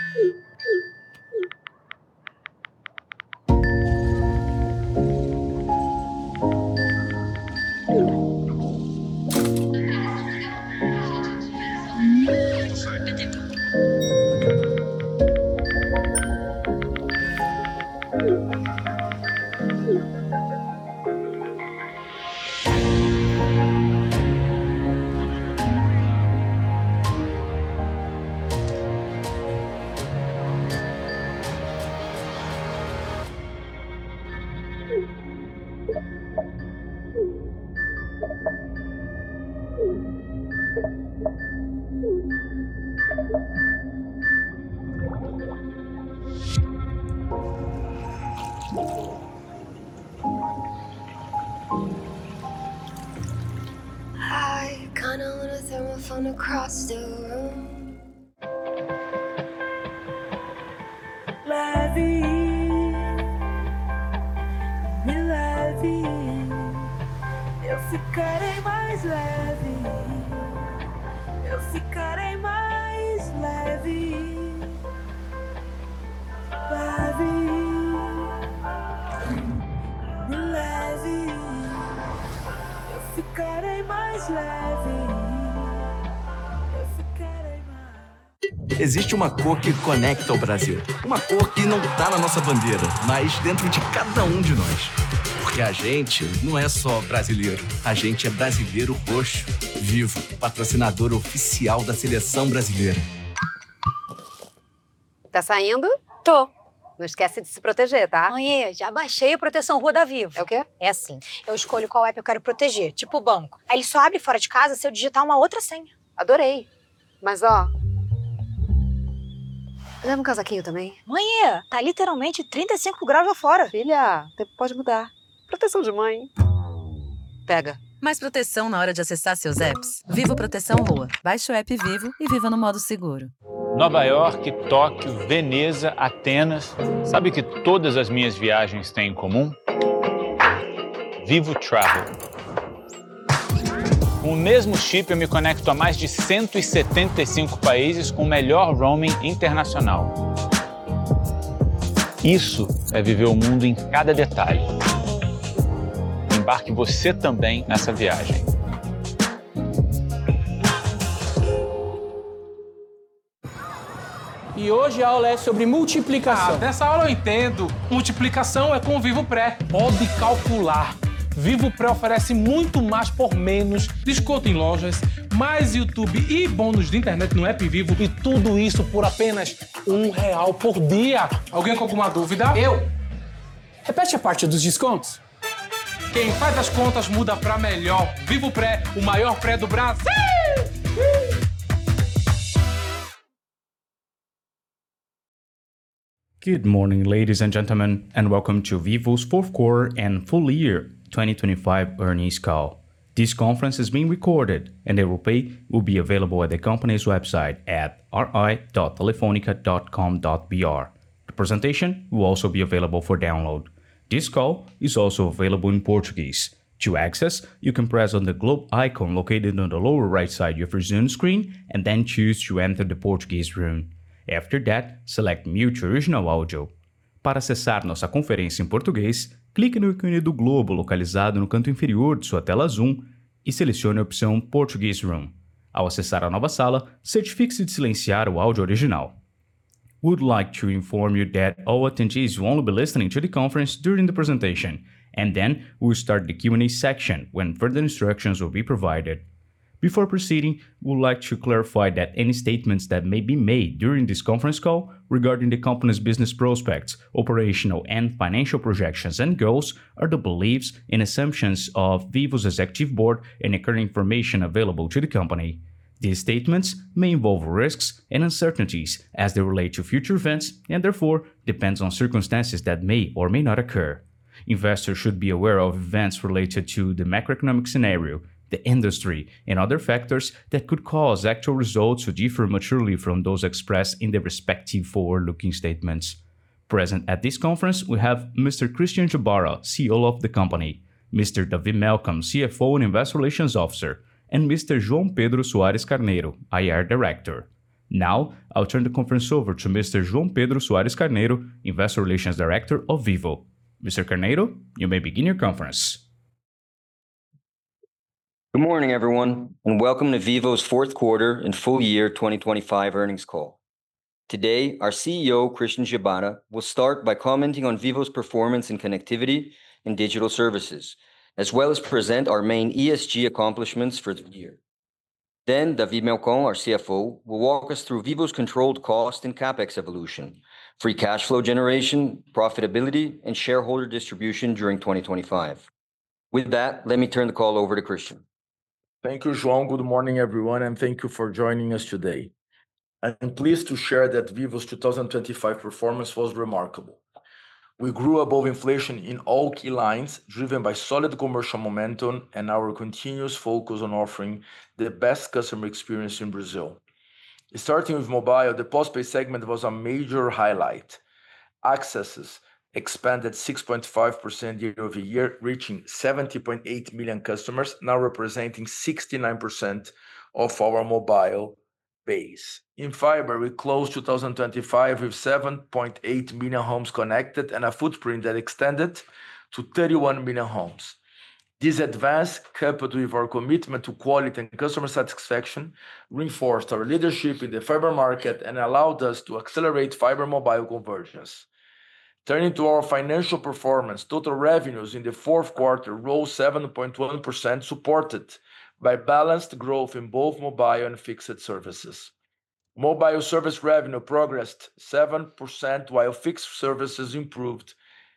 I kinda want a thermophone across the room. Leve, me leve, eu ficarei mais leve, eu ficarei mais leve, leve, me leve, eu ficarei mais leve, eu ficarei mais. Existe uma cor que conecta o Brasil. Uma cor que não tá na nossa bandeira, mas dentro de cada um de nós. Porque a gente não é só brasileiro. A gente é brasileiro roxo. Vivo, patrocinador oficial da seleção brasileira. Tá saindo? Tô. Não esquece de se proteger, tá? Mãe, já baixei a proteção Rua da Vivo. É o quê? É assim, eu escolho qual app eu quero proteger, tipo o banco. Aí ele só abre fora de casa se eu digitar uma outra senha. Adorei. Mas, ó... leva um casaquinho também. Mãe, tá literalmente 35 graus lá fora. Filha, o tempo pode mudar. Proteção de mãe. Pega. Mais proteção na hora de acessar seus apps? Vivo Proteção Rua. Baixe o app Vivo e viva no modo seguro. Nova York, Tóquio, Veneza, Atenas. Sabe o que todas as minhas viagens têm em comum? Vivo Travel. Com o mesmo chip, eu me conecto a mais de 175 países com o melhor roaming internacional. Isso é viver o mundo em cada detalhe. Embarque você também nessa viagem. E hoje a aula é sobre multiplicação. Nessa aula eu entendo. Multiplicação é com o Vivo Pré. Pode calcular. Vivo Pré oferece muito mais por menos, desconto em lojas, mais YouTube e bônus de internet no app Vivo. E tudo isso por apenas R$1 por dia. Alguém com alguma dúvida? Eu? Repete a parte dos descontos. Quem faz as contas muda pra melhor. Vivo Pré, o maior pré do Brasil. Good morning, ladies and gentlemen, and welcome to Vivo's fourth quarter and full year 2025 earnings call. This conference is being recorded, and the replay will be available at the company's website at ri.telefonica.com.br. The presentation will also be available for download. This call is also available in Portuguese. To access, you can press on the globe icon located on the lower right side of your Zoom screen and then choose to enter the Portuguese room. After that, select Mute Original Audio. Para acessar nossa conferência em português, clique no ícone do globo localizado no canto inferior de sua tela Zoom e selecione a opção Portuguese Room. Ao acessar a nova sala, certifique-se de silenciar o áudio original. We would like to inform you that all attendees will only be listening to the conference during the presentation, and then we'll start the Q&A section when further instructions will be provided. Before proceeding, we would like to clarify that any statements that may be made during this conference call regarding the company's business prospects, operational and financial projections and goals are the beliefs and assumptions of Vivo's executive board and the current information available to the company. These statements may involve risks and uncertainties as they relate to future events and therefore depends on circumstances that may or may not occur. Investors should be aware of events related to the macroeconomic scenario, the industry, and other factors that could cause actual results to differ materially from those expressed in the respective forward-looking statements. Present at this conference, we have Mr. Christian Jabara, CEO of the company, Mr. David Malcolm, CFO and Investor Relations Officer, and Mr. João Pedro Soares Carneiro, IR Director. Now, I'll turn the conference over to Mr. João Pedro Soares Carneiro, Investor Relations Director of Vivo. Mr. Carneiro, you may begin your conference. Good morning, everyone, and welcome to Vivo's fourth quarter and full year 2025 earnings call. Today, our CEO, Christian Gebara, will start by commenting on Vivo's performance in connectivity and digital services, as well as present our main ESG accomplishments for the year. Then, David Melcon, our CFO, will walk us through Vivo's controlled cost and CapEx evolution, free cash flow generation, profitability, and shareholder distribution during 2025. With that, let me turn the call over to Christian. Thank you, João. Good morning, everyone, and thank you for joining us today. I'm pleased to share that Vivo's 2025 performance was remarkable. We grew above inflation in all key lines, driven by solid commercial momentum and our continuous focus on offering the best customer experience in Brazil. Starting with mobile, the postpaid segment was a major highlight. Accesses expanded 6.5% year-over-year, reaching 70.8 million customers, now representing 69% of our mobile base. In fiber, we closed 2025 with 7.8 million homes connected and a footprint that extended to 31 million homes. This advance, coupled with our commitment to quality and customer satisfaction, reinforced our leadership in the fiber market and allowed us to accelerate fiber mobile convergence. Turning to our financial performance, total revenues in the fourth quarter rose 7.1%, supported by balanced growth in both mobile and fixed services. Mobile service revenue progressed 7%, while fixed services improved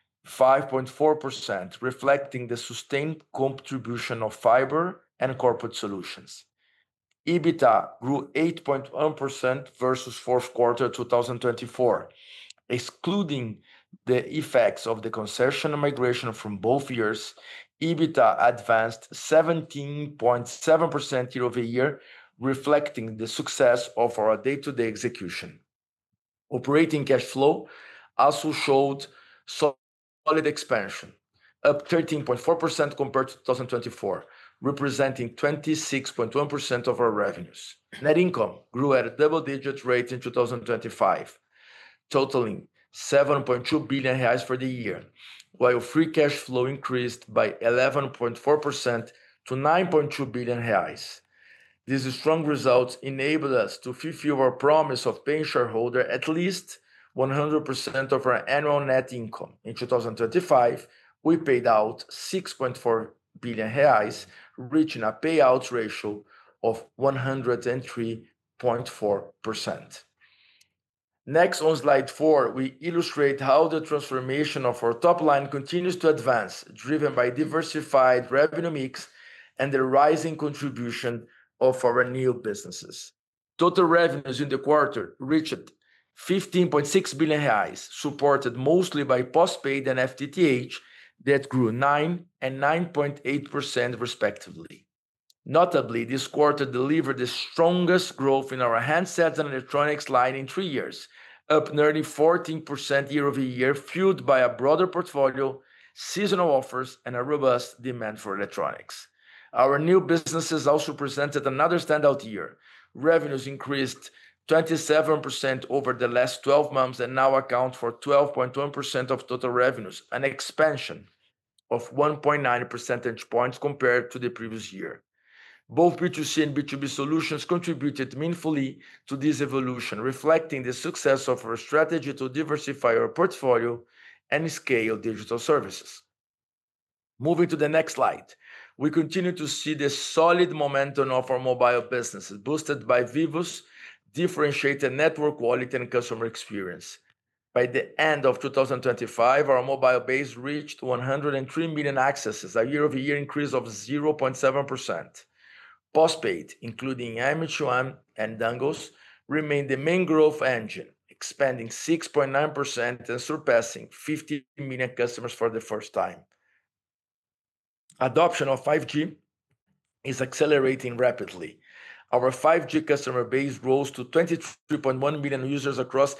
5.4%, reflecting the sustained contribution of fiber and corporate solutions. EBITDA grew 8.1% versus fourth quarter 2024. Excluding the effects of the concession migration from both years, EBITDA advanced 17.7% year-over-year, reflecting the success of our day-to-day execution. Operating cash flow also showed solid expansion, up 13.4% compared to 2024, representing 26.1% of our revenues. Net income grew at a double-digit rate in 2025, totaling 7.2 billion reais for the year, while free cash flow increased by 11.4% to 9.2 billion reais. These strong results enabled us to fulfill our promise of paying shareholder at least 100% of our annual net income. In 2025, we paid out 6.4 billion reais, reaching a payout ratio of 103.4%. Next, on slide 4, we illustrate how the transformation of our top line continues to advance, driven by diversified revenue mix and the rising contribution of our new businesses. Total revenues in the quarter reached 15.6 billion reais, supported mostly by postpaid and FTTH that grew 9% and 9.8% respectively. Notably, this quarter delivered the strongest growth in our handsets and electronics line in 3 years, up nearly 14% year-over-year, fueled by a broader portfolio, seasonal offers, and a robust demand for electronics. Our new businesses also presented another standout year. Revenues increased 27% over the last 12 months and now account for 12.1% of total revenues, an expansion of 1.9 percentage points compared to the previous year. Both B2C and B2B solutions contributed meaningfully to this evolution, reflecting the success of our strategy to diversify our portfolio and scale digital services. Moving to the next slide, we continue to see the solid momentum of our mobile businesses, boosted by Vivo's differentiated network quality and customer experience. By the end of 2025, our mobile base reached 103 million accesses, a year-over-year increase of 0.7%. Postpaid, including M2M and dongles, remained the main growth engine, expanding 6.9% and surpassing 50 million customers for the first time. Adoption of 5G is accelerating rapidly. Our 5G customer base rose to 23.1 million users across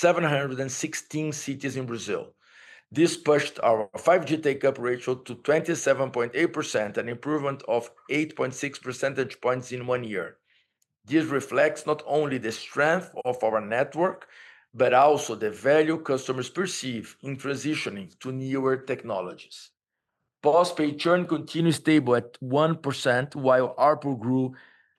716 cities in Brazil. This pushed our 5G take-up ratio to 27.8%, an improvement of 8.6 percentage points in 1 year. This reflects not only the strength of our network, but also the value customers perceive in transitioning to newer technologies. Postpaid churn continues stable at 1%, while ARPU grew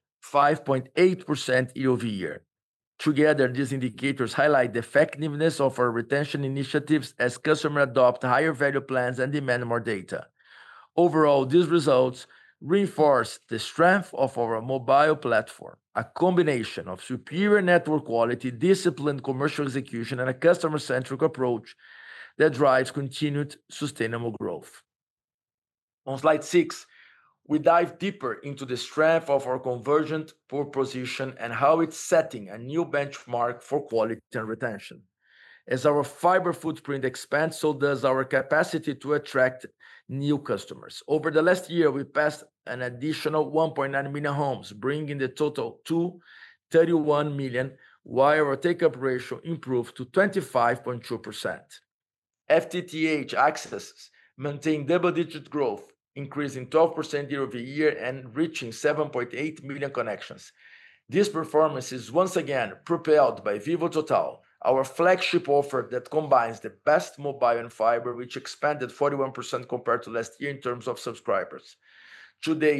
5.8% year-over-year. Together, these indicators highlight the effectiveness of our retention initiatives as customers adopt higher value plans and demand more data. Overall, these results reinforce the strength of our mobile platform, a combination of superior network quality, disciplined commercial execution, and a customer-centric approach that drives continued sustainable growth. On slide 6, we dive deeper into the strength of our convergent proposition and how it's setting a new benchmark for quality and retention. As our fiber footprint expands, so does our capacity to attract new customers. Over the last year, we passed an additional 1.9 million homes, bringing the total to 31 million, while our take-up ratio improved to 25.2%. FTTH accesses maintain double-digit growth, increasing 12% year-over-year and reaching 7.8 million connections. This performance is once again propelled by Vivo Total, our flagship offer that combines the best mobile and fiber, which expanded 41% compared to last year in terms of subscribers. Today,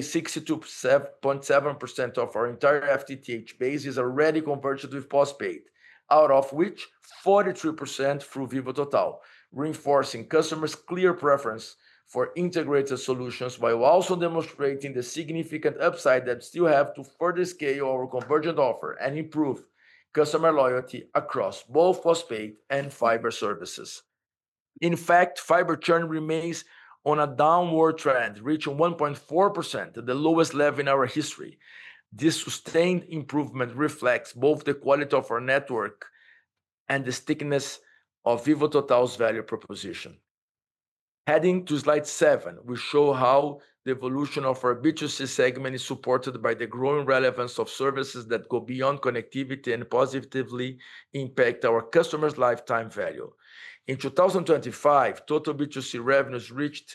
62.7% of our entire FTTH base is already converged with postpaid, out of which 43% through Vivo Total, reinforcing customers' clear preference for integrated solutions while also demonstrating the significant upside that still have to further scale our convergent offer and improve customer loyalty across both postpaid and fiber services. In fact, fiber churn remains on a downward trend, reaching 1.4%, the lowest level in our history. This sustained improvement reflects both the quality of our network and the stickiness of Vivo Total's value proposition. Heading to slide 7, we show how the evolution of our B2C segment is supported by the growing relevance of services that go beyond connectivity and positively impact our customers' lifetime value. In 2025, total B2C revenues reached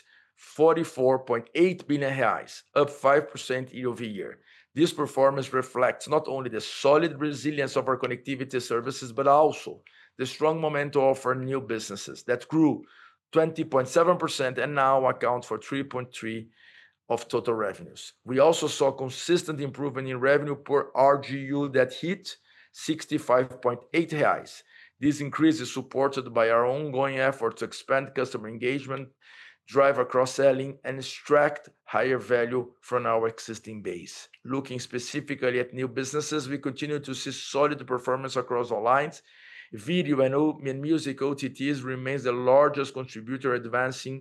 44.8 billion reais, up 5% year-over-year. This performance reflects not only the solid resilience of our connectivity services, but also the strong momentum of our new businesses that grew 20.7% and now account for 3.3% of total revenues. We also saw consistent improvement in revenue per RGU that hit 65.8 reais. This increase is supported by our ongoing effort to expand customer engagement, drive cross-selling, and extract higher value from our existing base. Looking specifically at new businesses, we continue to see solid performance across all lines. Video and music OTTs remains the largest contributor, advancing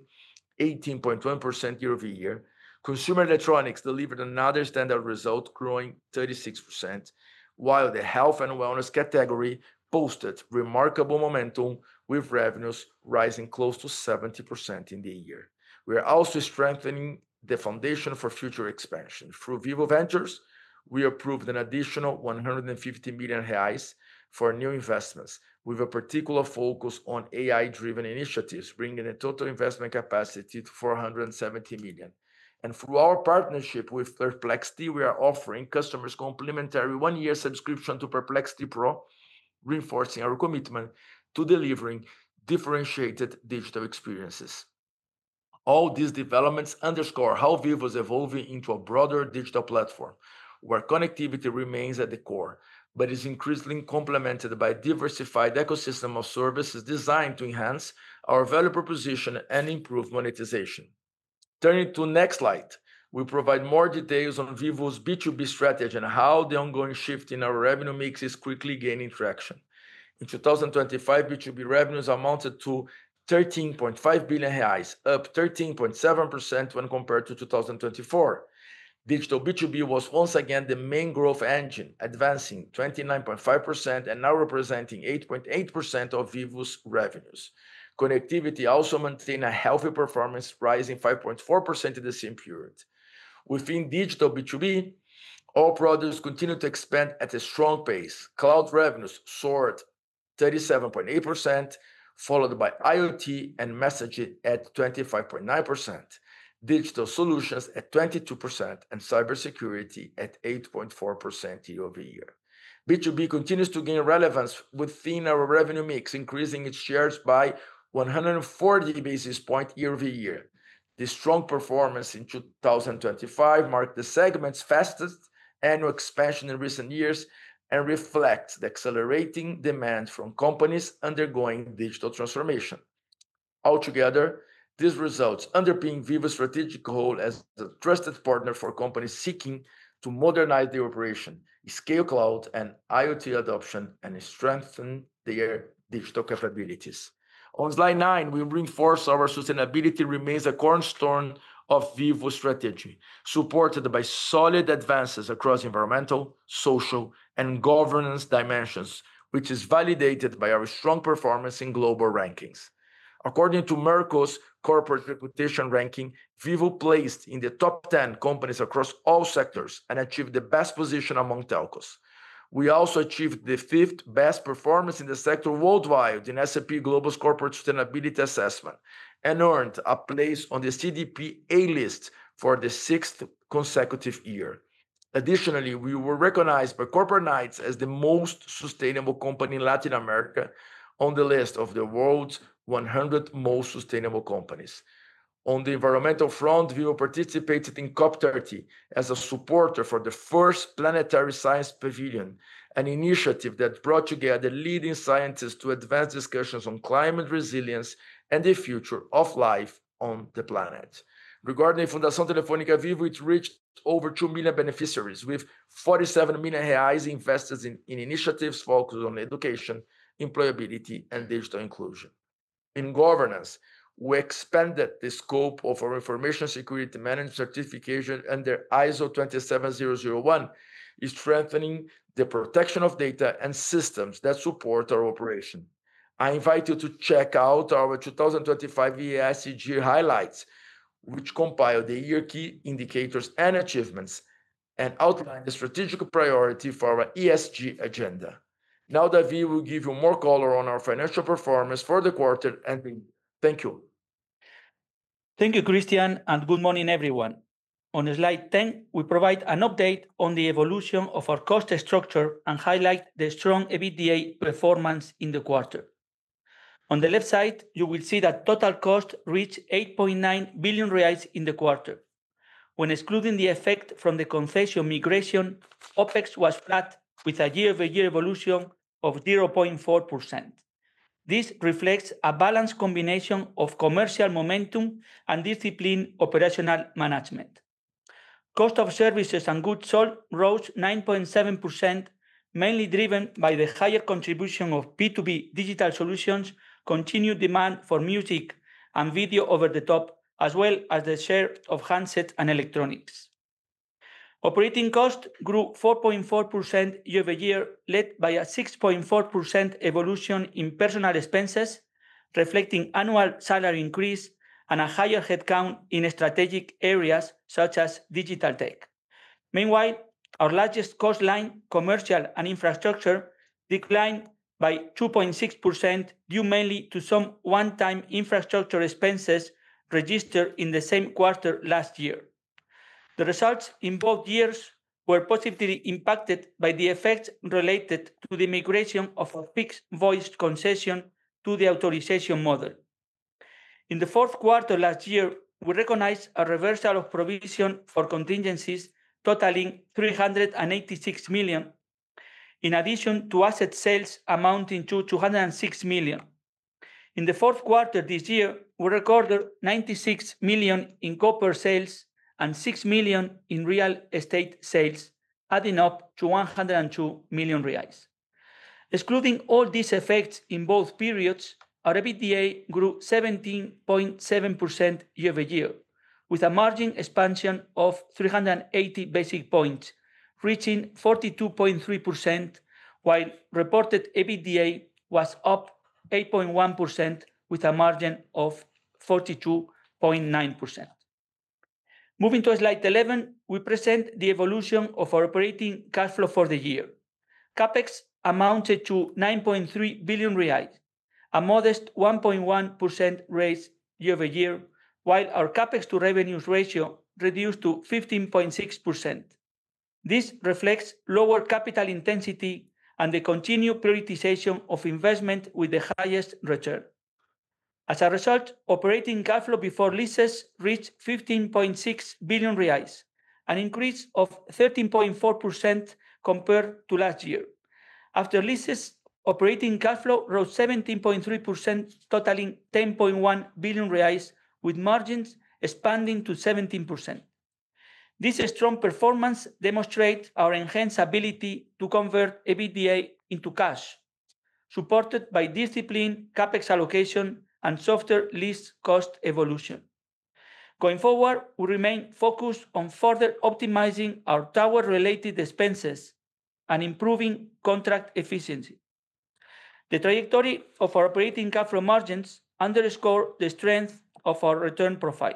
18.1% year-over-year. Consumer electronics delivered another standout result, growing 36%, while the health and wellness category posted remarkable momentum, with revenues rising close to 70% in the year. We are also strengthening the foundation for future expansion. Through Vivo Ventures, we approved an additional 150 million reais for new investments, with a particular focus on AI-driven initiatives, bringing the total investment capacity to 470 million. And through our partnership with Perplexity, we are offering customers complimentary 1-year subscription to Perplexity Pro, reinforcing our commitment to delivering differentiated digital experiences. All these developments underscore how Vivo is evolving into a broader digital platform, where connectivity remains at the core, but is increasingly complemented by a diversified ecosystem of services designed to enhance our value proposition and improve monetization. Turning to next slide, we provide more details on Vivo's B2B strategy and how the ongoing shift in our revenue mix is quickly gaining traction. In 2025, B2B revenues amounted to 13.5 billion reais, up 13.7% when compared to 2024. Digital B2B was once again the main growth engine, advancing 29.5% and now representing 8.8% of Vivo's revenues. Connectivity also maintained a healthy performance, rising 5.4% in the same period. Within digital B2B, all products continue to expand at a strong pace. Cloud revenues soared 37.8%, followed by IoT and messaging at 25.9%. digital solutions at 22%, and cybersecurity at 8.4% year-over-year. B2B continues to gain relevance within our revenue mix, increasing its shares by 140 basis points year-over-year. This strong performance in 2025 marked the segment's fastest annual expansion in recent years and reflects the accelerating demand from companies undergoing digital transformation. Altogether, these results underpin Vivo's strategic role as a trusted partner for companies seeking to modernize their operation, scale cloud and IoT adoption, and strengthen their digital capabilities. On slide 9, we reinforce our sustainability remains a cornerstone of Vivo's strategy, supported by solid advances across environmental, social, and governance dimensions, which is validated by our strong performance in global rankings. According to Merco's corporate reputation ranking, Vivo placed in the top 10 companies across all sectors and achieved the best position among telcos. We also achieved the 5th best performance in the sector worldwide in S&P Global's Corporate Sustainability Assessment and earned a place on the CDP A list for the 6th consecutive year. Additionally, we were recognized by Corporate Knights as the most sustainable company in Latin America on the list of the world's 100 most sustainable companies. On the environmental front, Vivo participated in COP30 as a supporter for the first Planetary Science Pavilion, an initiative that brought together leading scientists to advance discussions on climate resilience and the future of life on the planet. Regarding Fundação Telefônica Vivo, it reached over 2 million beneficiaries, with 47 million reais invested in initiatives focused on education, employability, and digital inclusion. In governance, we expanded the scope of our information security management certification under ISO 27001, strengthening the protection of data and systems that support our operation. I invite you to check out our 2025 ESG highlights, which compile the year key indicators and achievements and outline the strategic priority for our ESG agenda. Now, David will give you more color on our financial performance for the quarter and the year. Thank you. Thank you, Christian, and good morning, everyone. On slide 10, we provide an update on the evolution of our cost structure and highlight the strong EBITDA performance in the quarter. On the left side, you will see that total cost reached 8.9 billion reais in the quarter. When excluding the effect from the concession migration, OpEx was flat with a year-over-year evolution of 0.4%. This reflects a balanced combination of commercial momentum and disciplined operational management. Cost of services and goods sold rose 9.7%, mainly driven by the higher contribution of B2B digital solutions, continued demand for music and video over the top, as well as the share of handset and electronics. Operating cost grew 4.4% year-over-year, led by a 6.4% evolution in personal expenses, reflecting annual salary increase and a higher headcount in strategic areas such as digital tech. Meanwhile, our largest cost line, commercial and infrastructure, declined by 2.6%, due mainly to some one-time infrastructure expenses registered in the same quarter last year. The results in both years were positively impacted by the effects related to the migration of a fixed voice concession to the authorization model. In the fourth quarter last year, we recognized a reversal of provision for contingencies totaling 386 million, in addition to asset sales amounting to 206 million. In the fourth quarter this year, we recorded 96 million in copper sales and 6 million in real estate sales, adding up to 102 million reais. Excluding all these effects in both periods, our EBITDA grew 17.7% year-over-year, with a margin expansion of 380 basis points, reaching 42.3%, while reported EBITDA was up 8.1% with a margin of 42.9%. Moving to slide 11, we present the evolution of our operating cash flow for the year. CapEx amounted to 9.3 billion reais, a modest 1.1% raise year-over-year, while our CapEx to revenues ratio reduced to 15.6%. This reflects lower capital intensity and the continued prioritization of investment with the highest return. As a result, operating cash flow before leases reached 15.6 billion reais, an increase of 13.4% compared to last year. After leases, operating cash flow rose 17.3%, totaling 10.1 billion reais, with margins expanding to 17%. This strong performance demonstrates our enhanced ability to convert EBITDA into cash, supported by disciplined CapEx allocation and softer lease cost evolution. Going forward, we remain focused on further optimizing our tower-related expenses and improving contract efficiency. The trajectory of our operating cash flow margins underscore the strength of our return profile.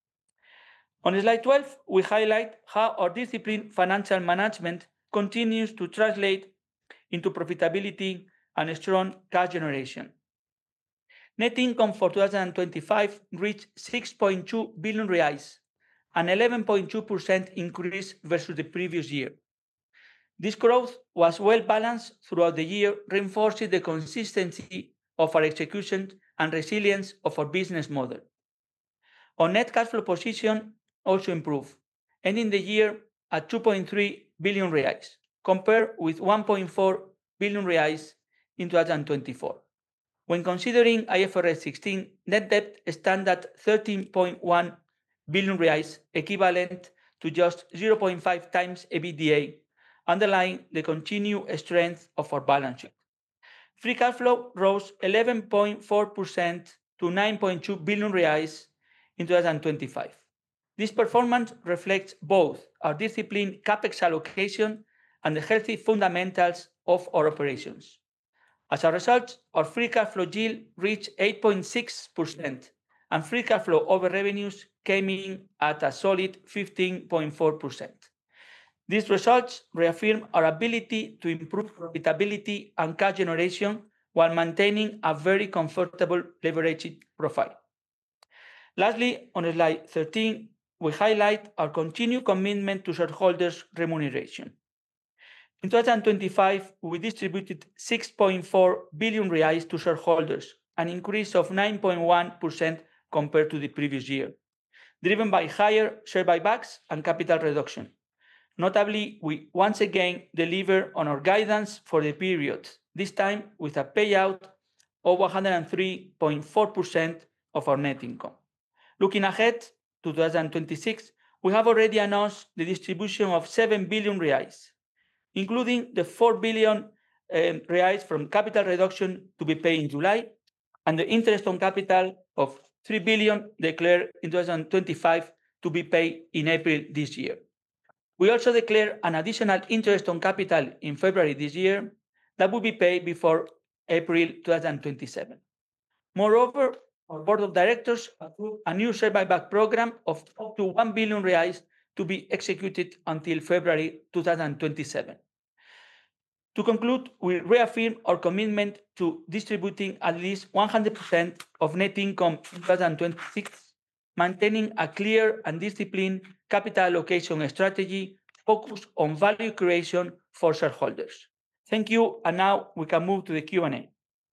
On slide 12, we highlight how our disciplined financial management continues to translate into profitability and strong cash generation. Net income for 2025 reached 6.2 billion reais, an 11.2% increase versus the previous year. This growth was well balanced throughout the year, reinforcing the consistency of our execution and resilience of our business model. Our net cash flow position also improved, ending the year at 2.3 billion reais, compared with 1.4 billion reais in 2024. When considering IFRS 16, net debt stands at 13.1 billion reais, equivalent to just 0.5 times EBITDA, underlying the continued strength of our balance sheet. Free cash flow rose 11.4% to 9.2 billion reais in 2025. This performance reflects both our disciplined CapEx allocation and the healthy fundamentals of our operations. As a result, our free cash flow yield reached 8.6%, and free cash flow over revenues came in at a solid 15.4%. These results reaffirm our ability to improve profitability and cash generation while maintaining a very comfortable leverage profile. Lastly, on slide 13, we highlight our continued commitment to shareholders' remuneration. In 2025, we distributed 6.4 billion reais to shareholders, an increase of 9.1% compared to the previous year, driven by higher share buybacks and capital reduction. Notably, we once again deliver on our guidance for the period, this time with a payout of 103.4% of our net income. Looking ahead to 2026, we have already announced the distribution of 7 billion reais, including the 4 billion reais from capital reduction to be paid in July, and the interest on capital of 3 billion declared in 2025 to be paid in April this year. We also declare an additional interest on capital in February this year that will be paid before April 2027. Moreover, our board of directors approved a new share buyback program of up to 1 billion reais to be executed until February 2027. To conclude, we reaffirm our commitment to distributing at least 100% of net income in 2026, maintaining a clear and disciplined capital allocation strategy focused on value creation for shareholders. Thank you, and now we can move to the Q&A.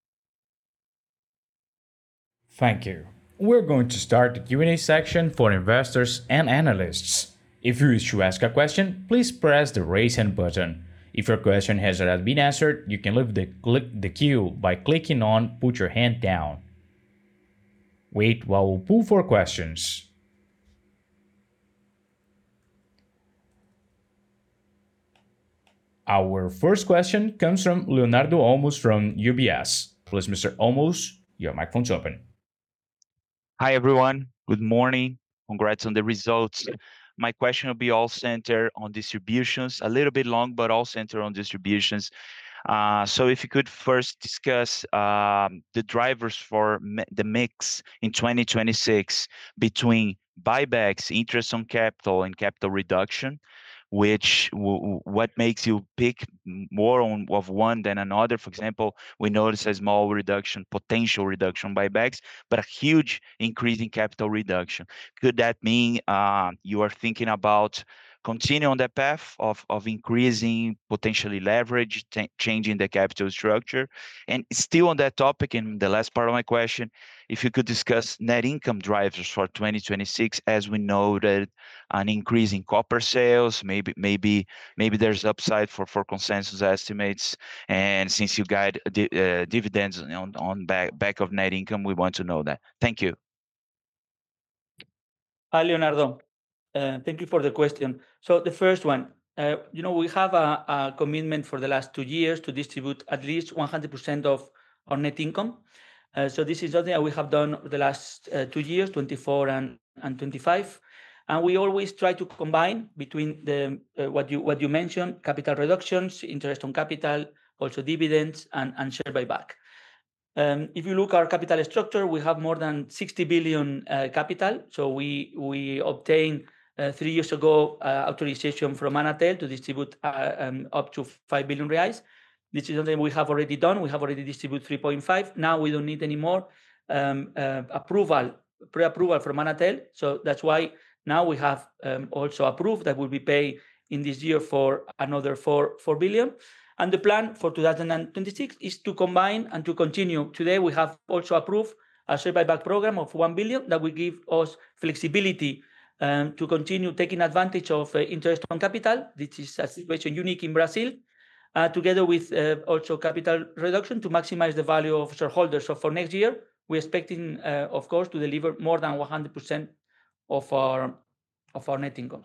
Thank you. We're going to start the Q&A section for investors and analysts. If you wish to ask a question, please press the raise hand button. If your question has already been answered, you can leave the queue by clicking on put your hand down. Wait while we pull for questions. Our first question comes from Leonardo Olmos from UBS. Please, Mr. Olmos, your microphone's open. Hi, everyone. Good morning. Congrats on the results. My question will be all centered on distributions, a little bit long, but all centered on distributions. So if you could first discuss the drivers for the mix in 2026 between buybacks, interest on capital, and capital reduction. what makes you pick more of one than another? For example, we notice a small reduction, potential reduction buybacks, but a huge increase in capital reduction. Could that mean you are thinking about continue on that path of increasing potentially leverage, changing the capital structure? And still on that topic, in the last part of my question, if you could discuss net income drivers for 2026, as we noted an increase in copper sales, maybe there's upside for consensus estimates, and since you guide dividends on back of net income, we want to know that. Thank you. Hi, Leonardo. Thank you for the question. So the first one, we have a commitment for the last 2 years to distribute at least 100% of our net income. So this is something that we have done the last 2 years, 24 and 25. And we always try to combine between the what you mentioned, capital reductions, interest on capital, also dividends, and share buyback. If you look at our capital structure, we have more than 60 billion capital. So we obtained 3 years ago authorization from Anatel to distribute up to 5 billion reais. This is something we have already done. We have already distributed 3.5. Now we don't need any more pre-approval from Anatel. So that's why now we have also approved that will be paid in this year for another 4 billion. And the plan for 2026 is to combine and to continue. Today, we have also approved a share buyback program of 1 billion that will give us flexibility to continue taking advantage of interest on capital. This is a situation unique in Brazil, together with also capital reduction to maximize the value of shareholders. So for next year, we're expecting, of course, to deliver more than 100% of our net income.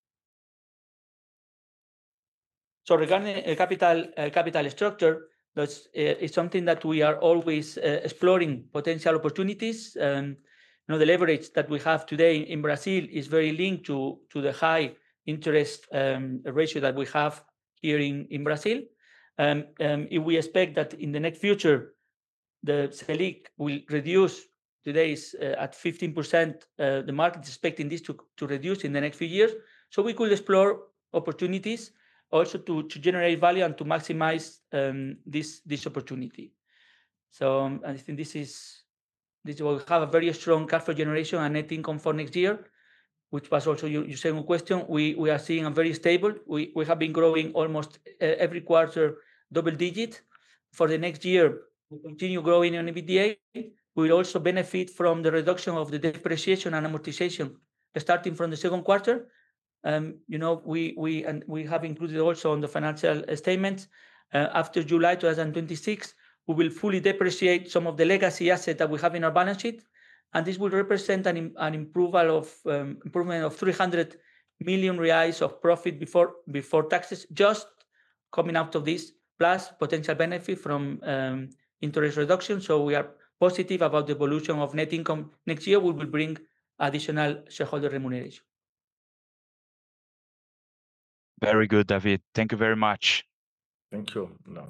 So regarding capital structure, that's is something that we are always exploring potential opportunities. The leverage that we have today in Brazil is very linked to the high interest ratio that we have here in Brazil. If we expect that in the next future, the Selic will reduce. Today is at 15%. The market is expecting this to reduce in the next few years. So we could explore opportunities also to generate value and to maximize this opportunity. So I think this will have a very strong cash flow generation and net income for next year, which was also your second question. We are seeing a very stable. We have been growing almost every quarter double digit. For the next year, we continue growing on EBITDA. We will also benefit from the reduction of the depreciation and amortization starting from the second quarter. We have included also on the financial statements. After July 2026, we will fully depreciate some of the legacy assets that we have in our balance sheet, and this will represent an improvement of 300 million reais of profit before taxes, just coming out of this, plus potential benefit from interest reduction. So we are positive about the evolution of net income next year. We will bring additional shareholder remuneration. Very good, David. Thank you very much. Thank you. No.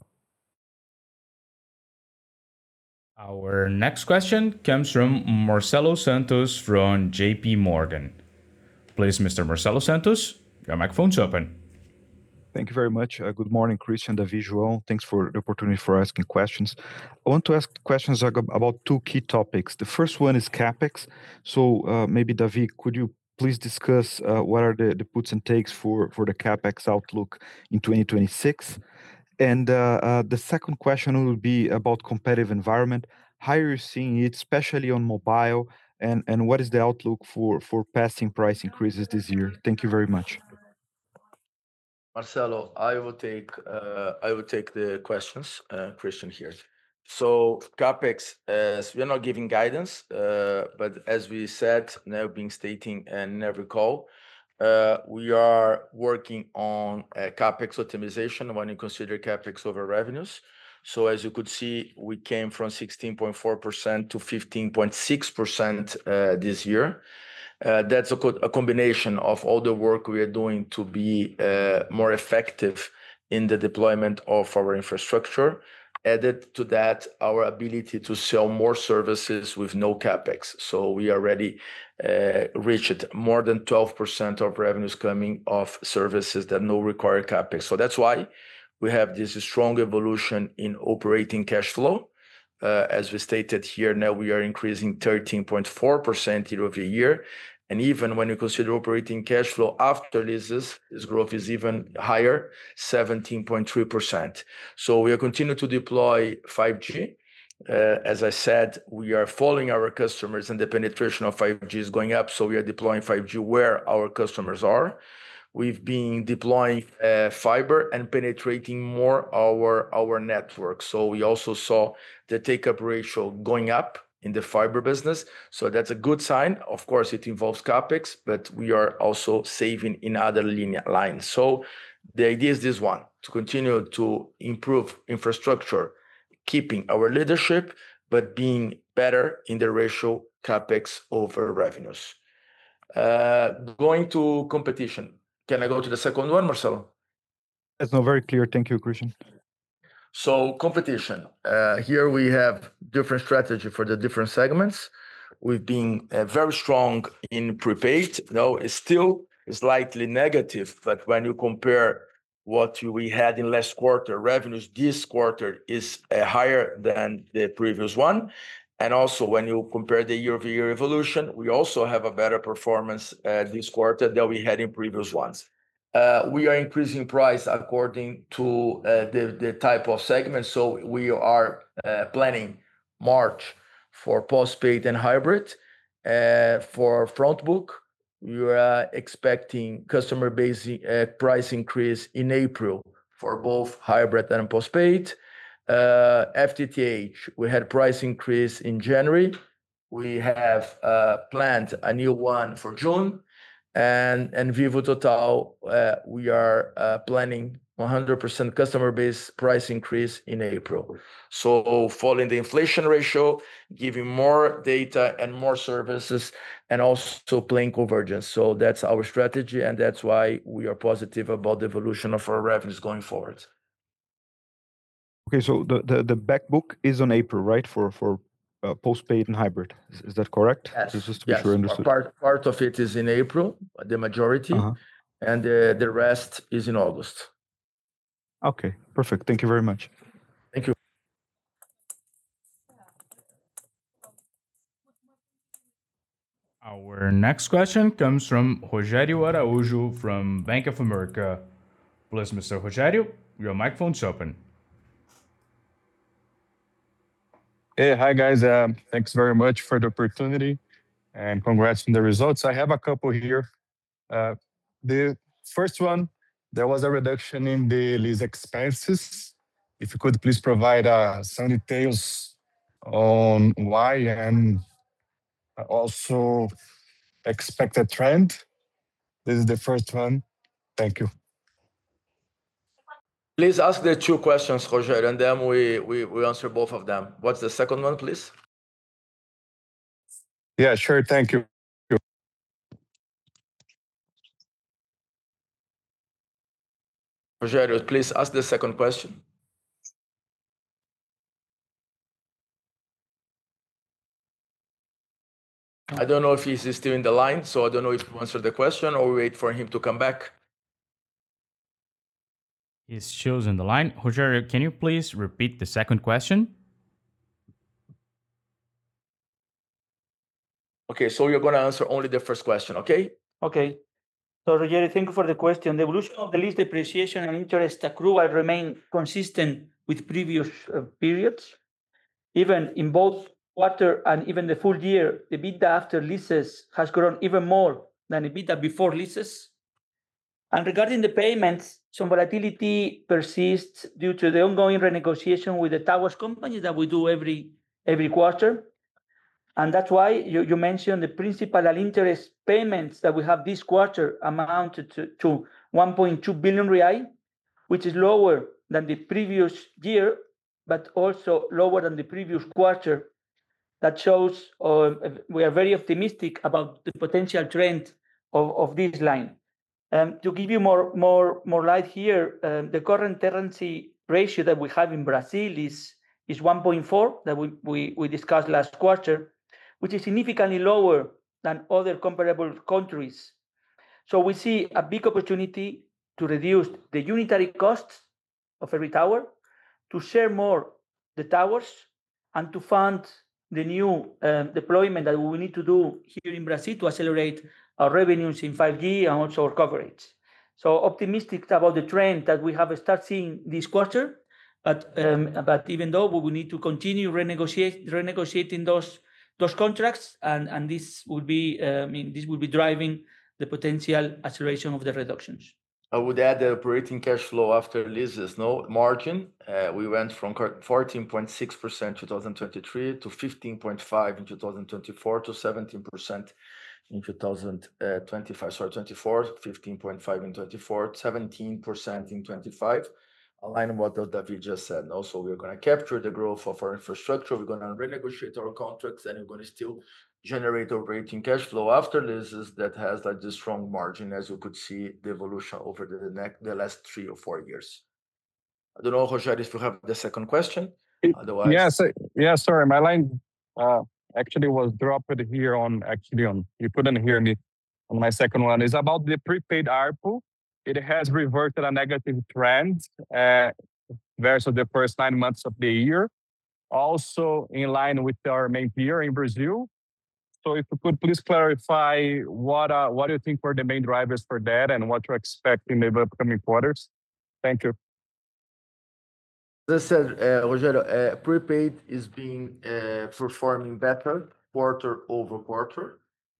Our next question comes from Marcelo Santos from JP Morgan. Please, Mr. Marcelo Santos, your microphone's open. Thank you very much. Good morning, Christian, David, João. Thanks for the opportunity for asking questions. I want to ask questions about 2 key topics. The first one is CapEx. So maybe, David, could you please discuss what are the puts and takes for the CapEx outlook in 2026? And the second question will be about competitive environment. How are you seeing it, especially on mobile, and what is the outlook for passing price increases this year? Thank you very much. Marcelo, I will take the questions. Christian here. So CapEx, as we are not giving guidance, but as we said, now been stating in every call, we are working on CapEx optimization when you consider CapEx over revenues. So as you could see, we came from 16.4% to 15.6% this year. That's a combination of all the work we are doing to be more effective in the deployment of our infrastructure. added to that our ability to sell more services with no CapEx. So we already reached more than 12% of revenues coming off services that no require CapEx. So that's why we have this strong evolution in operating cash flow. As we stated here, now we are increasing 13.4% year-over-year. And even when you consider operating cash flow after leases, this growth is even higher, 17.3%. So we are continuing to deploy 5G. As I said, we are following our customers and the penetration of 5G is going up. So we are deploying 5G where our customers are. We've been deploying fiber and penetrating more our network. So we also saw the take-up ratio going up in the fiber business. So that's a good sign. Of course, it involves CapEx, but we are also saving in other linear lines. So the idea is this one, to continue to improve infrastructure, keeping our leadership, but being better in the ratio CapEx over revenues. Going to competition. Can I go to the second one, Marcelo? That's not very clear. Thank you, Christian. So competition. Here we have different strategy for the different segments. We've been very strong in prepaid. No, it's still slightly negative, but when you compare what we had in last quarter, revenues this quarter is higher than the previous one. And also when you compare the year-over-year evolution, we also have a better performance this quarter than we had in previous ones. We are increasing price according to the type of segment. So we are planning March for postpaid and hybrid. For front book, we are expecting customer base price increase in April for both hybrid and postpaid. FTTH, we had price increase in January. We have planned a new one for June. And Vivo Total, we are planning 100% customer base price increase in April. So following the inflation ratio, giving more data and more services, and also playing convergence. So that's our strategy, and that's why we are positive about the evolution of our revenues going forward. Okay, so the back book is on April, right? For postpaid and hybrid. Is that correct? Yes. Just to be sure I understood. Part of it is in April, the majority, and the rest is in August. Okay, perfect. Thank you very much. Thank you. Our next question comes from Rogério Araújo from Bank of America. Please, Mr. Rogério, your microphone's open. Hey, hi guys. Thanks very much for the opportunity and congrats on the results. I have a couple here. The first one, there was a reduction in the lease expenses. If you could please provide some details on why and also expected trend. This is the first one. Thank you. Please ask the two questions, Rogério, and then we answer both of them. What's the second one, please? Yeah, sure. Thank you. Rogério, please ask the second question. I don't know if he's still in the line, so I don't know if you answer the question or we wait for him to come back. He's still in the line. Rogério, can you please repeat the second question? Okay, so you're going to answer only the first question, okay? Okay. So, Rogério, thank you for the question. The evolution of the lease depreciation and interest accrual remain consistent with previous periods. Even in both quarter and even the full year, the EBITDA after leases has grown even more than the EBITDA before leases. And regarding the payments, some volatility persists due to the ongoing renegotiation with the towers company that we do every quarter. And that's why you mentioned the principal and interest payments that we have this quarter amounted to 1.2 billion real, which is lower than the previous year, but also lower than the previous quarter. That shows we are very optimistic about the potential trend of this line. To give you more light here, the current tenancy ratio that we have in Brazil is 1.4 that we discussed last quarter, which is significantly lower than other comparable countries. So we see a big opportunity to reduce the unitary costs of every tower, to share more the towers, and to fund the new deployment that we need to do here in Brazil to accelerate our revenues in 5G and also our coverage. So optimistic about the trend that we have started seeing this quarter, but even though we will need to continue renegotiating those contracts, and this will be this will be driving the potential acceleration of the reductions. I would add the operating cash flow after leases margin. We went from 14.6% 2023 to 15.5% in 2024 to 17% in 2025. Sorry, 24, 15.5 in 24, 17% in 25. Align with what David just said. Also, we're going to capture the growth of our infrastructure. We're going to renegotiate our contracts, and we're going to still generate operating cash flow after leases that has like this strong margin, as you could see the evolution over the last 3 or 4 years. I don't know, Rogério, if you have the second question. Otherwise, sorry, my line actually was dropped here on you couldn't hear me on my second one. Is about the prepaid ARPU. It has reverted a negative trend versus the first 9 months of the year, also in line with our main peer in Brazil. So if you could please clarify what do you think were the main drivers for that and what you expect in the upcoming quarters? Thank you. As I said, Rogério, prepaid is being performing better quarter-over-quarter.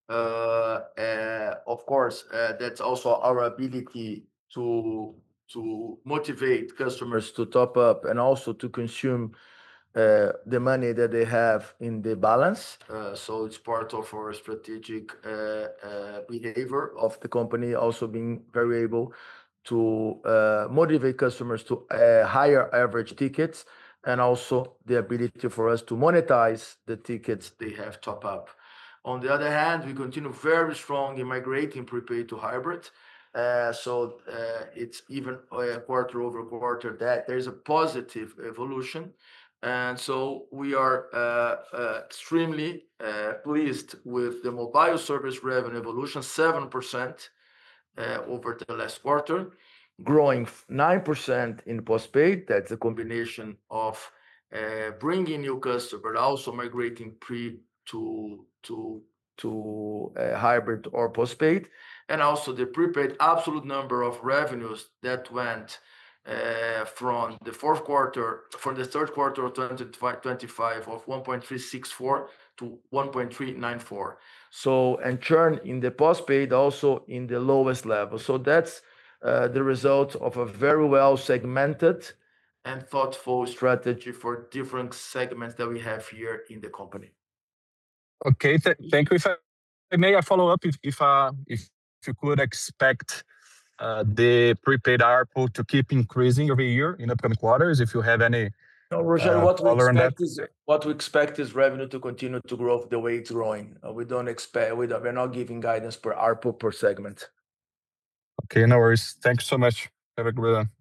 Of course, that's also our ability to motivate customers to top up and also to consume the money that they have in the balance. So it's part of our strategic behavior of the company, also being very able to motivate customers to higher average tickets, and also the ability for us to monetize the tickets they have top up. On the other hand, we continue very strong in migrating prepaid to hybrid. So it's even quarter-over-quarter that there's a positive evolution. And so we are extremely pleased with the mobile service revenue evolution, 7% over the last quarter, growing 9% in postpaid. That's a combination of bringing new customers, but also migrating pre to hybrid or postpaid. And also the prepaid absolute number of revenues that went from the third quarter of 2025 of 1.364 to 1.394. So, and churn in the postpaid also in the lowest level. So that's the result of a very well segmented and thoughtful strategy for different segments that we have here in the company. Okay, thank you. If I may follow up, if you could expect the prepaid ARPU to keep increasing every year in upcoming quarters, if you have any. No, Rogério, what we expect is revenue to continue to grow the way it's growing. We're not giving guidance per ARPU per segment. Okay, no worries. Thanks so much. Have a good one.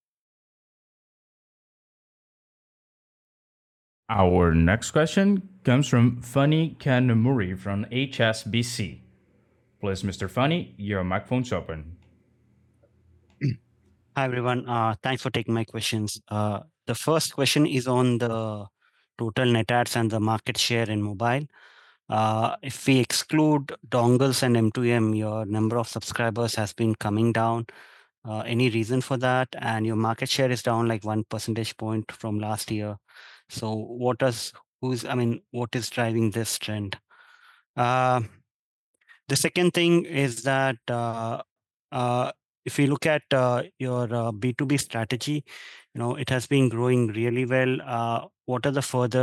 Our next question comes from Phani Kanumuri from HSBC. Please, Mr. Phani, your microphone's open. Hi, everyone. Thanks for taking my questions. The first question is on the total net adds and the market share in mobile. If we exclude dongles and M2M, your number of subscribers has been coming down. Any reason for that? And your market share is down like 1 percentage point from last year. So what is driving this trend? The second thing is that if you look at your B2B strategy, it has been growing really well. What are the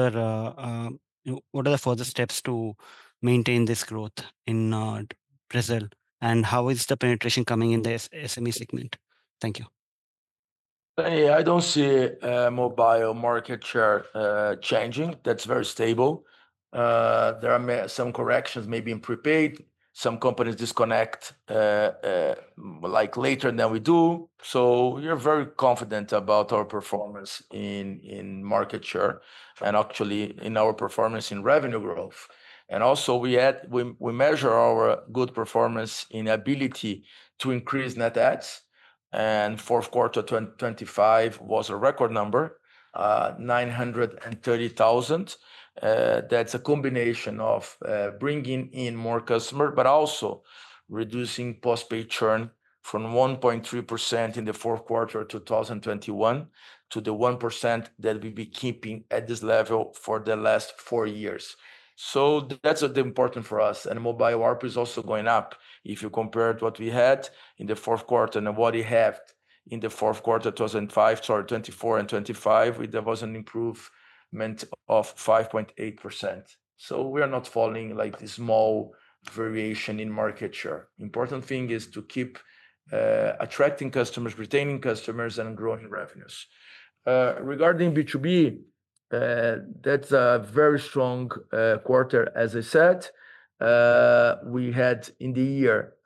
further steps to maintain this growth in Brazil? And how is the penetration coming in the SME segment? Thank you. I don't see mobile market share changing. That's very stable. There are some corrections maybe in prepaid. Some companies disconnect like later than we do. So we're very confident about our performance in market share and actually in our performance in revenue growth. And also we measure our good performance in ability to increase net adds. And fourth quarter 2025 was a record number, 930,000. That's a combination of bringing in more customers, but also reducing postpaid churn from 1.3% in the fourth quarter of 2021 to the 1% that we've been keeping at this level for the last 4 years. So that's important for us. And mobile ARPU is also going up. If you compare what we had in the fourth quarter and what we have in the fourth quarter 24 and 25, there was an improvement of 5.8%. So we are not falling like the small variation in market share. Important thing is to keep attracting customers, retaining customers, and growing revenues. Regarding B2B, that's a very strong quarter, as I said. We had in the year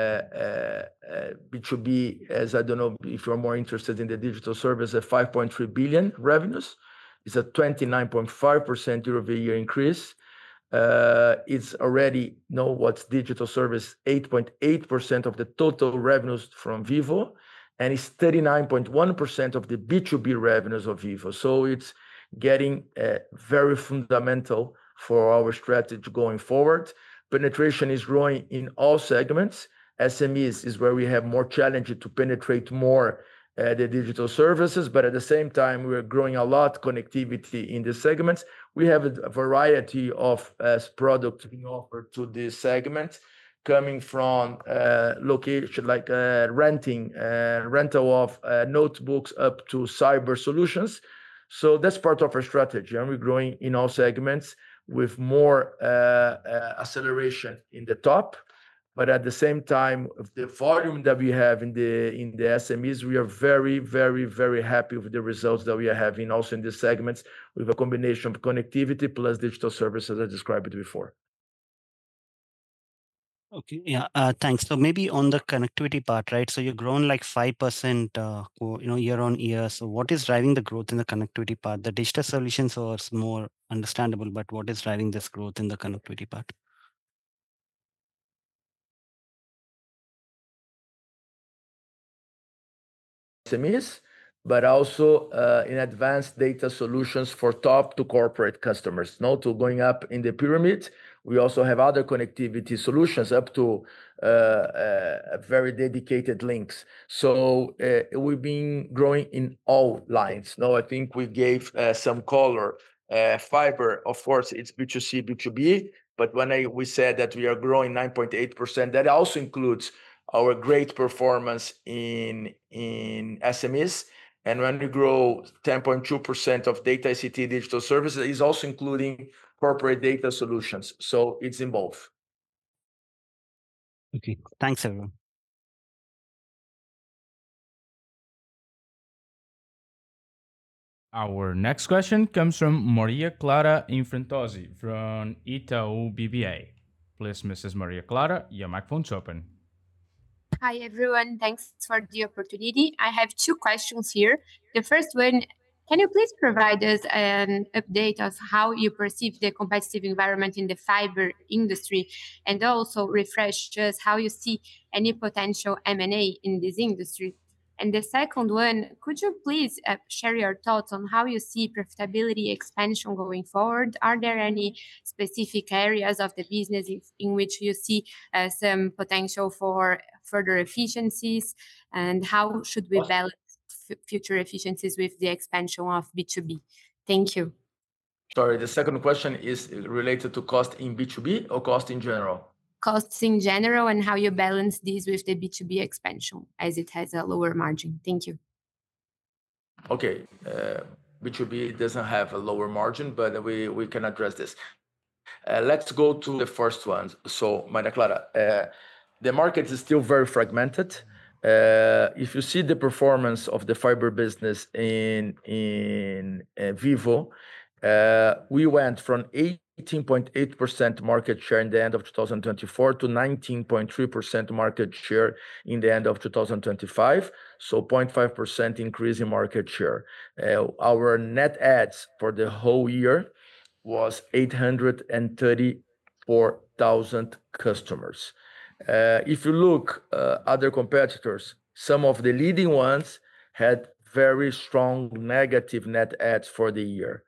B2B, as I don't know if you're more interested in the digital service, at 5.3 billion revenues. It's a 29.5% year-over-year increase. It's already know what's digital service, 8.8% of the total revenues from Vivo, and it's 39.1% of the B2B revenues of Vivo. So it's getting very fundamental for our strategy going forward. Penetration is growing in all segments. SMEs is where we have more challenge to penetrate more the digital services, but at the same time, we're growing a lot connectivity in the segments. We have a variety of products being offered to this segment, coming from location like rental of notebooks up to cyber solutions. So that's part of our strategy, and we're growing in all segments with more acceleration in the top. But at the same time, the volume that we have in the SMEs, we are very, very, very happy with the results that we are having also in these segments with a combination of connectivity plus digital services, as I described it before. Okay, yeah, thanks. So maybe on the connectivity part, right? So you've grown like 5%, year on year. So what is driving the growth in the connectivity part? The digital solutions are more understandable, but what is driving this growth in the connectivity part? SMEs, but also in advanced data solutions for top to corporate customers. Now to going up in the pyramid, we also have other connectivity solutions up to very dedicated links. So we've been growing in all lines. Now I think we gave some color. Fiber, of course, it's B2C, B2B, but when we said that we are growing 9.8%, that also includes our great performance in SMEs. And when we grow 10.2% of data ICT digital services, is also including corporate data solutions. So it's in both. Okay, thanks everyone. Our next question comes from Maria Clara Infrantosi from Itaú BBA. Please, Mrs. Maria Clara, your microphone's open. Hi, everyone. Thanks for the opportunity. I have two questions here. The first one, can you please provide us an update of how you perceive the competitive environment in the fiber industry, and also refresh just how you see any potential M&A in this industry? And the second one, could you please share your thoughts on how you see profitability expansion going forward? Are there any specific areas of the business in which you see some potential for further efficiencies? And how should we balance future efficiencies with the expansion of B2B? Thank you. Sorry, the second question is related to cost in B2B or cost in general? Costs in general, and how you balance these with the B2B expansion, as it has a lower margin. Thank you. Okay, B2B doesn't have a lower margin, but we can address this. Let's go to the first one. So, Maria Clara, the market is still very fragmented. If you see the performance of the fiber business in Vivo, we went from 18 18.8% market share in the end of 2024 to 19.3% market share in the end of 2025, so 0.5% increase in market share. Our net adds for the whole year was 834,000 customers. If you look other competitors, some of the leading ones had very strong negative net adds for the year.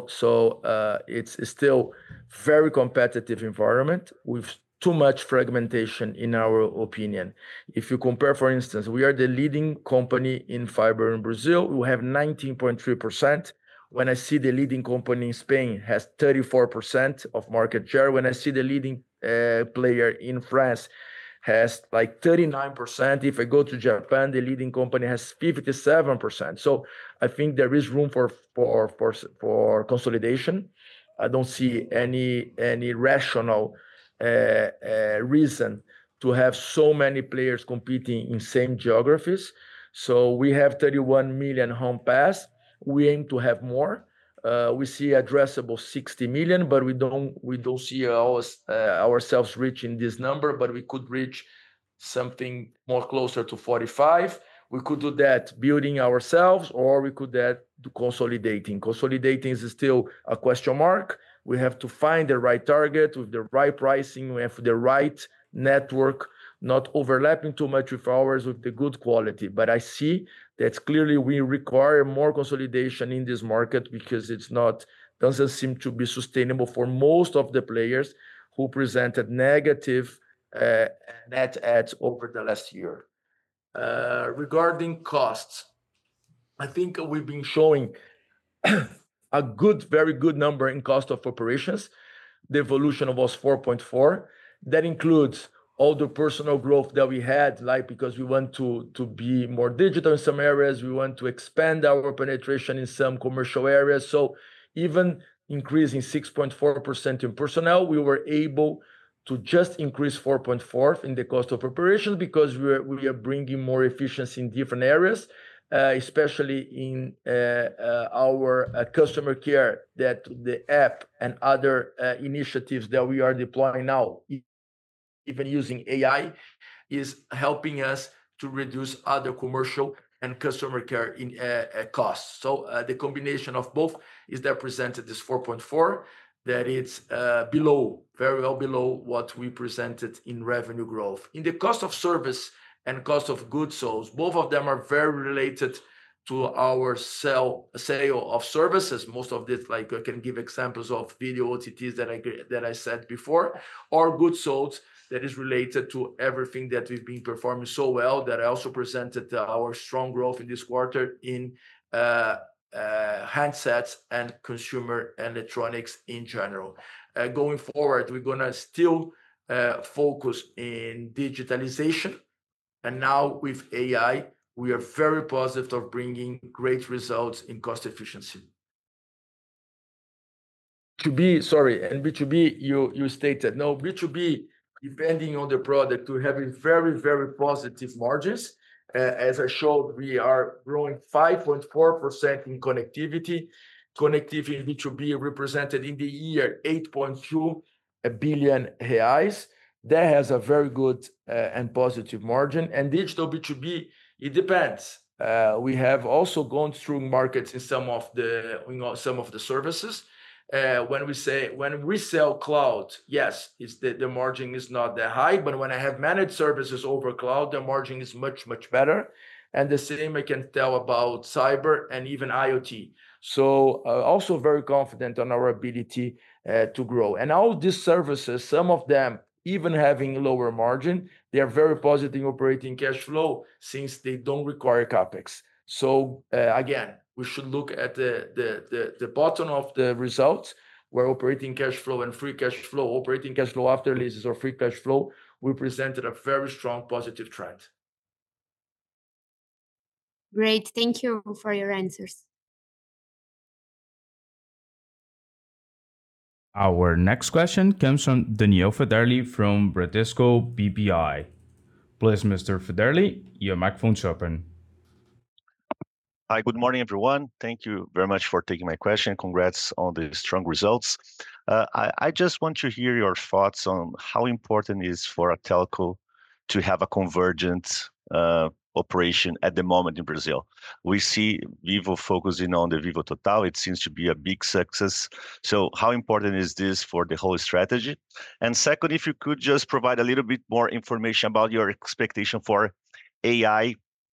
It's still very competitive environment with too much fragmentation in our opinion. If you compare, for instance, we are the leading company in fiber in Brazil. We have 19.3%. When I see the leading company in Spain has 34% of market share. When I see the leading player in France has like 39%. If I go to Japan, the leading company has 57%. So I think there is room for consolidation. I don't see any rational reason to have so many players competing in same geographies. So we have 31 million home pass. We aim to have more. We see addressable 60 million, but we don't see ourselves reaching this number, but we could reach something more closer to 45. We could do that building ourselves, or we could do that consolidating. Consolidating is still a question mark. We have to find the right target with the right pricing. We have the right network, not overlapping too much with ours, with the good quality. But I see that clearly we require more consolidation in this market because doesn't seem to be sustainable for most of the players who presented negative net adds over the last year. Regarding costs, I think we've been showing a very good number in cost of operations. The evolution was 4.4. That includes all the personal growth that we had, because we want to be more digital in some areas, we want to expand our penetration in some commercial areas. So even increasing 6.4% in personnel, we were able to just increase 4.4 in the cost of operations because we are bringing more efficiency in different areas, especially in our customer care, that the app and other initiatives that we are deploying now, even using AI, is helping us to reduce other commercial and customer care in costs. So the combination of both is that presented this 4.4, that it's very well below what we presented in revenue growth. In the cost of service and cost of goods sold, both of them are very related to our sale of services. Most of this, I can give examples of video OTTs that I said before, or goods sold that is related to everything that we've been performing so well, that I also presented our strong growth in this quarter in handsets and consumer electronics in general. Going forward, we're going to still focus in digitalization. And now with AI, we are very positive of bringing great results in cost efficiency. B2B, you stated, no, B2B, depending on the product, we have very, very positive margins. As I showed, we are growing 5.4% in connectivity. Connectivity in B2B represented in the year 8.2 billion reais. That has a very good and positive margin. And digital B2B, it depends. We have also gone through markets in some of the services. When we sell cloud, yes, the margin is not that high, but when I have managed services over cloud, the margin is much, much better. And the same I can tell about cyber and even IoT. So also very confident on our ability to grow. And all these services, some of them even having lower margin, they are very positive operating cash flow since they don't require CapEx. So again, we should look at the bottom of the results, where operating cash flow and free cash flow, operating cash flow after leases or free cash flow, we presented a very strong positive trend. Great. Thank you for your answers. Our next question comes from Daniel Federle from Bradesco BBI. Please, Mr. Federle, your microphone's open. Hi, good morning, everyone. Thank you very much for taking my question. Congrats on the strong results. I just want to hear your thoughts on how important it is for a telco to have a convergent operation at the moment in Brazil. We see Vivo focusing on the Vivo Total. It seems to be a big success. So how important is this for the whole strategy? And second, if you could just provide a little bit more information about your expectation for AI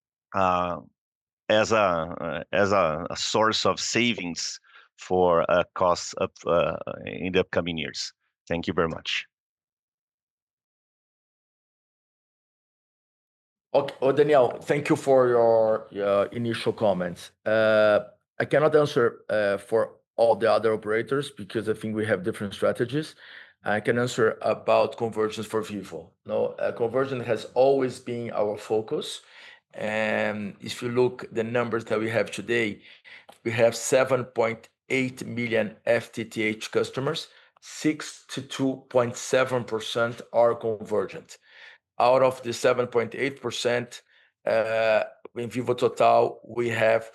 as a source of savings for costs up in the upcoming years. Thank you very much. Okay, Daniel, thank you for your initial comments. I cannot answer for all the other operators because I think we have different strategies. I can answer about convergence for Vivo. No, convergence has always been our focus. And if you look the numbers that we have today, we have 7.8 million FTTH customers, 62.7% are convergent. Out of the 7.8%, in Vivo Total, we have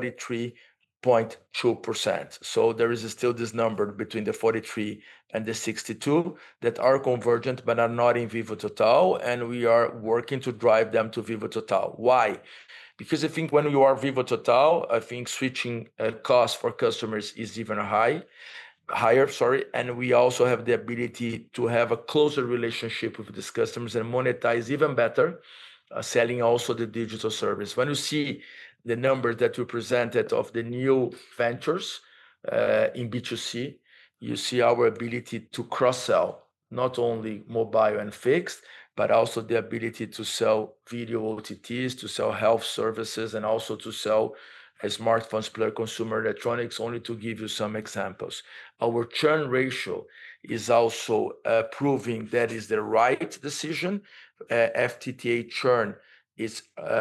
43.2%. So there is still this number between the 43 and the 62 that are convergent but are not in Vivo Total, and we are working to drive them to Vivo Total. Why? Because I think when you are Vivo Total, I think switching cost for customers is even higher, and we also have the ability to have a closer relationship with these customers and monetize even better, selling also the digital service. When you see the numbers that we presented of the new ventures in B2C, you see our ability to cross-sell not only mobile and fixed, but also the ability to sell video OTTs, to sell health services, and also to sell smartphones plus consumer electronics, only to give you some examples. Our churn ratio is also proving that is the right decision. FTTH churn is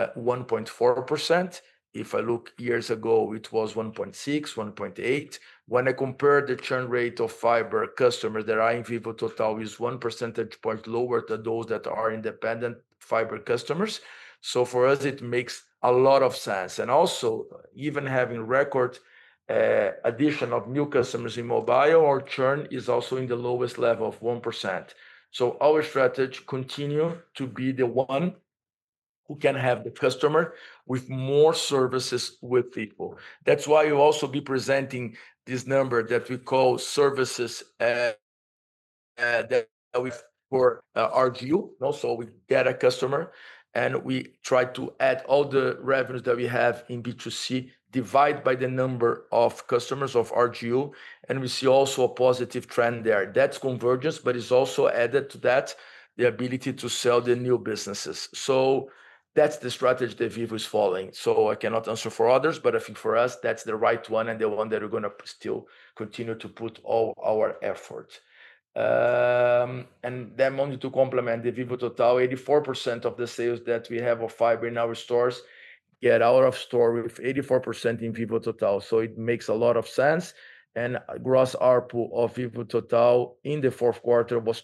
1.4%. If I look years ago, it was 1.6, 1.8. When I compare the churn rate of fiber customers that are in Vivo Total is 1 percentage point lower than those that are independent fiber customers. So for us, it makes a lot of sense. And also, even having record addition of new customers in mobile, our churn is also in the lowest level of 1%. So our strategy continue to be the one who can have the customer with more services with people. That's why you'll also be presenting this number that we call services that we for RGU. Also, we get a customer and we try to add all the revenues that we have in B2C, divide by the number of customers of RGU, and we see also a positive trend there. That's convergence, but it's also added to that the ability to sell the new businesses. So that's the strategy that Vivo is following. So I cannot answer for others, but I think for us, that's the right one and the one that we're going to still continue to put all our effort. And then only to complement the Vivo Total, 84% of the sales that we have of fiber in our stores get out of store with 84% in Vivo Total. So it makes a lot of sense. And gross ARPU of Vivo Total in the fourth quarter was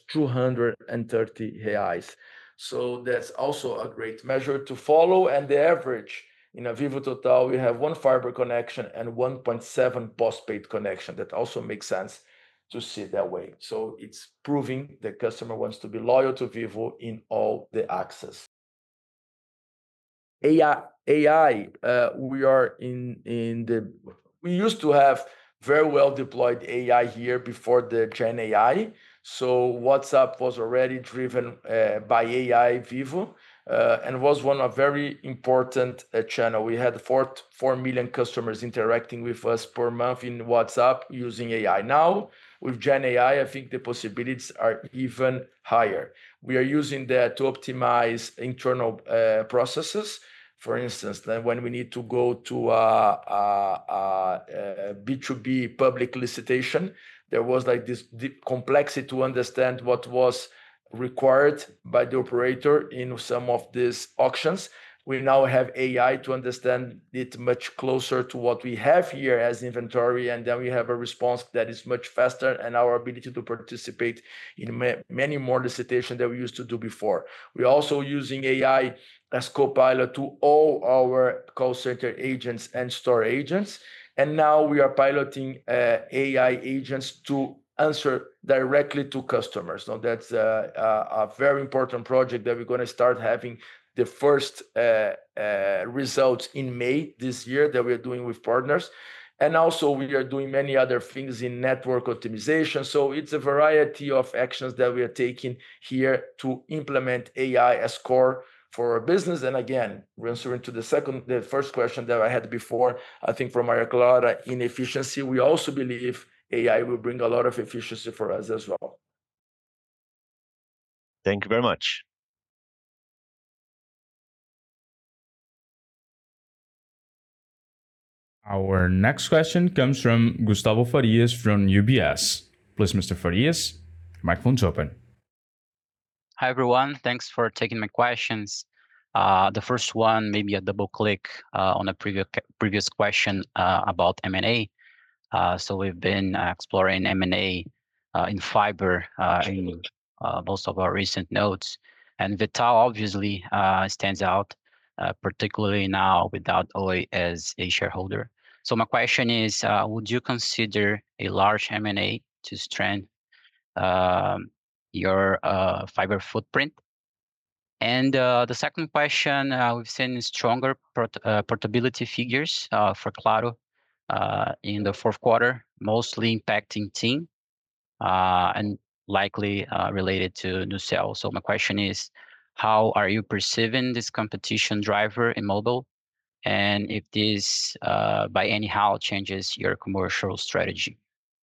230 reais. So that's also a great measure to follow. And the average in a Vivo Total, we have 1 fiber connection and 1.7 postpaid connection. That also makes sense to see that way. So it's proving the customer wants to be loyal to Vivo in all the access. AI, we used to have very well deployed AI here before the Gen AI. So WhatsApp was already driven by AI Vivo and was one of very important channel. We had 4 million customers interacting with us per month in WhatsApp using AI. Now with Gen AI, I think the possibilities are even higher. We are using that to optimize internal processes. For instance, then when we need to go to a B2B public licitation, there was like this deep complexity to understand what was required by the operator in some of these auctions. we now have AI to understand it much closer to what we have here as inventory, and then we have a response that is much faster, and our ability to participate in many more licitations than we used to do before. We're also using AI as co-pilot to all our call center agents and store agents. And now we are piloting AI agents to answer directly to customers. Now that's a very important project that we're going to start having the first results in May this year that we're doing with partners. And also we are doing many other things in network optimization. So it's a variety of actions that we are taking here to implement AI as core for our business. And again, answering to the first question that I had before, I think from Maria Clara, in efficiency, we also believe AI will bring a lot of efficiency for us as well. Thank you very much. Our next question comes from Gustavo Farias from UBS. Please, Mr. Farias, microphone's open. Hi, everyone. Thanks for taking my questions. The first one, maybe a double click on a previous question about M&A. So we've been exploring M&A in fiber in most of our recent notes. And Vital obviously stands out, particularly now without Oi as a shareholder. So my question is, would you consider a large M&A to strengthen your fiber footprint? And the second question, we've seen stronger portability figures for Claro in the fourth quarter, mostly impacting TIM and likely related to NuCel. So my question is, how are you perceiving this competition driver in mobile? And if this by anyhow changes your commercial strategy?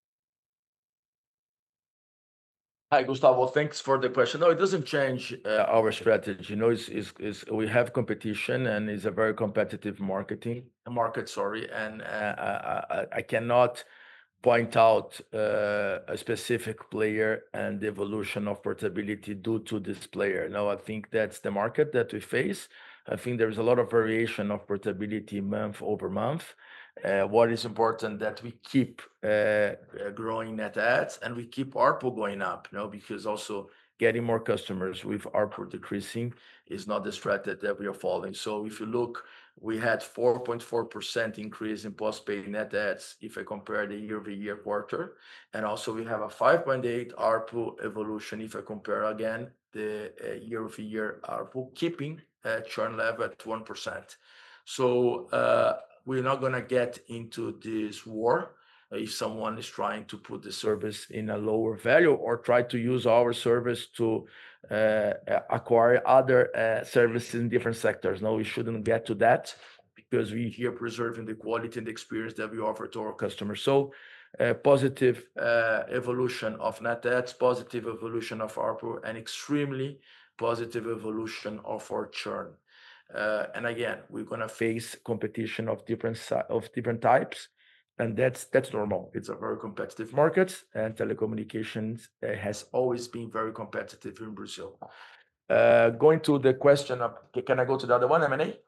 Hi, Gustavo. Thanks for the question. No, it doesn't change our strategy. We have competition, and it's a very competitive market. And I cannot point out a specific player and the evolution of portability due to this player. No, I think that's the market that we face. I think there's a lot of variation of portability month over month. What is important that we keep growing net adds and we keep ARPU going up, because also getting more customers with ARPU decreasing is not the strategy that we are following. So if you look, we had 4.4% increase in postpaid net adds if I compare the year-over-year quarter. And also we have a 5.8 ARPU evolution if I compare again the year-over-year ARPU, keeping churn level at 1%. So we're not going to get into this war if someone is trying to put the service in a lower value or try to use our service to acquire other services in different sectors. No, we shouldn't get to that because we're here preserving the quality and the experience that we offer to our customers. So positive evolution of net adds, positive evolution of ARPU, and extremely positive evolution of our churn. And again, we're going to face competition of different types, and that's normal. It's a very competitive market, and telecommunications has always been very competitive in Brazil. Going to the question of, can I go to the other one, M&A?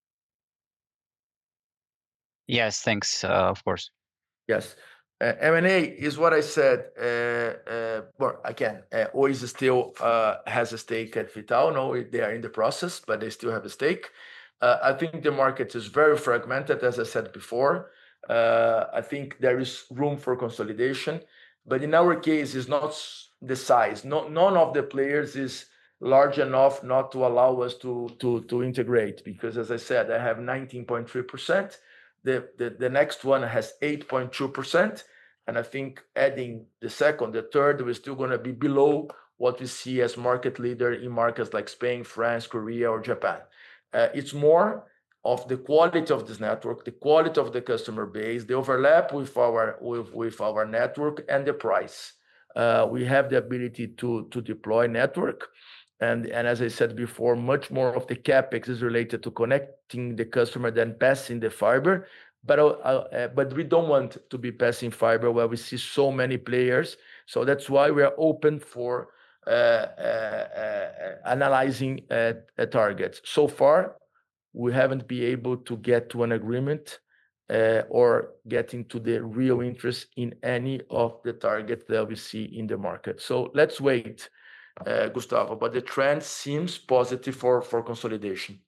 Yes, thanks, of course. Yes. M&A is what I said. Well, again, Oi still has a stake at Vital. No, they are in the process, but they still have a stake. I think the market is very fragmented, as I said before. I think there is room for consolidation, but in our case, it's not the size. None of the players is large enough not to allow us to integrate, because as I said, I have 19.3%. The next one has 8.2%. And I think adding the second, the third, we're still going to be below what we see as market leader in markets like Spain, France, Korea, or Japan. It's more of the quality of this network, the quality of the customer base, the overlap with our network, and the price. We have the ability to deploy network. And as I said before, much more of the CapEx is related to connecting the customer than passing the fiber. But we don't want to be passing fiber where we see so many players. So that's why we are open for analyzing targets. So far, we haven't been able to get to an agreement or getting to the real interest in any of the targets that we see in the market. So let's wait, Gustavo, but the trend seems positive for consolidation.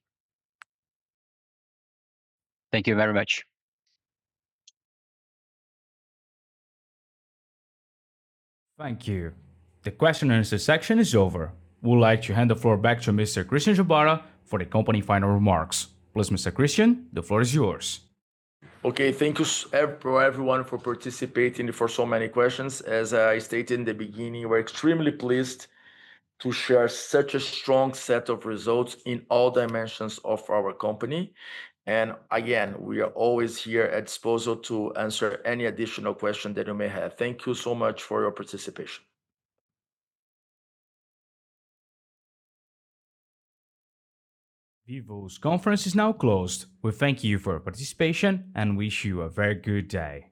Thank you very much. Thank you. The question and answer section is over. We'd like to hand the floor back to Mr. Christian Gebara for the company final remarks. Please, Mr. Christian, the floor is yours. Okay, thank you everyone for participating, for so many questions. As I stated in the beginning, we're extremely pleased to share such a strong set of results in all dimensions of our company. And again, we are always here at disposal to answer any additional question that you may have. Thank you so much for your participation. Vivo's conference is now closed. We thank you for your participation and wish you a very good day.